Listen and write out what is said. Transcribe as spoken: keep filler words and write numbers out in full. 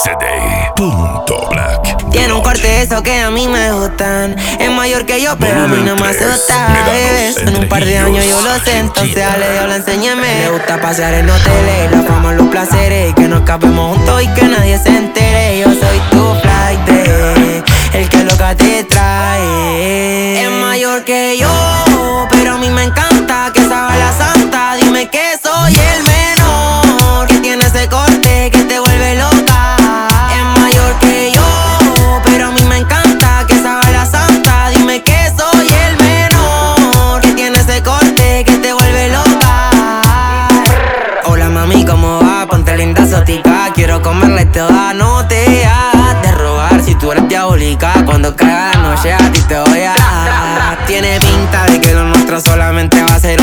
C D punto black. Tiene un corte de eso que a mí me gustan. Es mayor que yo, pero a mí no me asusta. Bebés, en un par de años yo lo sé. Entonces dale, diablo, enséñeme. Me gusta pasear en hoteles, la fama, los placeres, y que nos escapemos juntos y que nadie se entere. Yo soy tu flight, el que loca te trae. Es mayor que yo, pero a mí me encanta que sabe la santa. Dime que soy el menor, que tiene ese corte que te vuelve loca. Es mayor que yo, pero a mí me encanta que sabe la santa. Dime que soy el menor, que tiene ese corte que te vuelve loca. Hola mami, ¿cómo va? Ponte linda exótica, quiero comerle toda, no te hagas de rogar. Si tú eres diabólica, cuando caiga la noche a ti te voy a dar. Tiene pinta de que lo nuestro solamente va a ser